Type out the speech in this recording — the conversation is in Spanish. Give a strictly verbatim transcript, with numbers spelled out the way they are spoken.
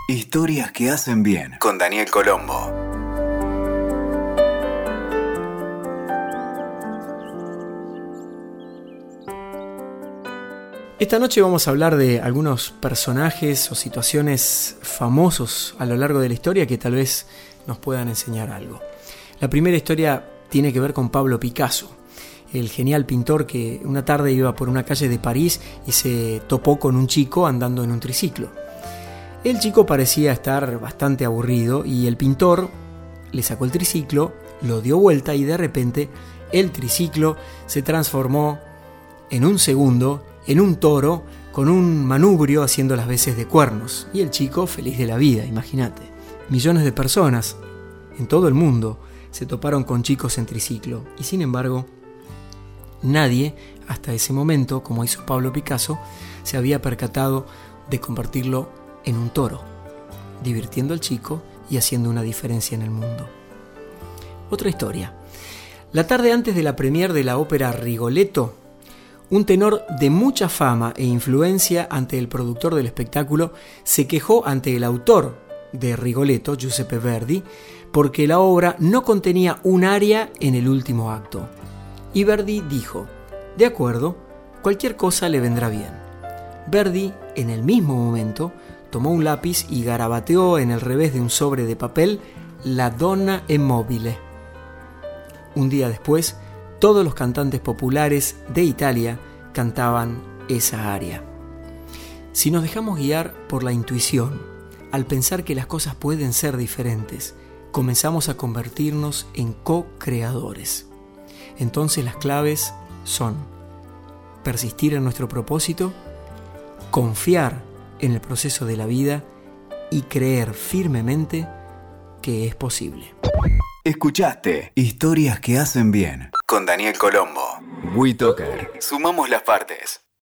Historias que hacen bien con Daniel Colombo. Esta noche vamos a hablar de algunos personajes o situaciones famosos a lo largo de la historia que tal vez nos puedan enseñar algo. La primera historia tiene que ver con Pablo Picasso, el genial pintor que una tarde iba por una calle de París y se topó con un chico andando en un triciclo. El chico parecía estar bastante aburrido y el pintor le sacó el triciclo, lo dio vuelta y de repente el triciclo se transformó en un segundo en un toro con un manubrio haciendo las veces de cuernos. Y el chico feliz de la vida, imagínate. Millones de personas en todo el mundo se toparon con chicos en triciclo y sin embargo nadie hasta ese momento, como hizo Pablo Picasso, se había percatado de convertirlo en un toro, divirtiendo al chico y haciendo una diferencia en el mundo. Otra historia. La tarde antes de la premier de la ópera Rigoletto, un tenor de mucha fama e influencia ante el productor del espectáculo se quejó ante el autor de Rigoletto, Giuseppe Verdi, porque la obra no contenía un aria en el último acto. Y Verdi dijo: de acuerdo, cualquier cosa le vendrá bien. Verdi, en el mismo momento, tomó un lápiz y garabateó en el revés de un sobre de papel La Donna è mobile. Un día después, todos los cantantes populares de Italia cantaban esa aria. Si nos dejamos guiar por la intuición, al pensar que las cosas pueden ser diferentes, comenzamos a convertirnos en co-creadores. Entonces las claves son persistir en nuestro propósito, confiar en el proceso de la vida y creer firmemente que es posible. Escuchaste Historias que hacen bien con Daniel Colombo. WeToker. Sumamos las partes.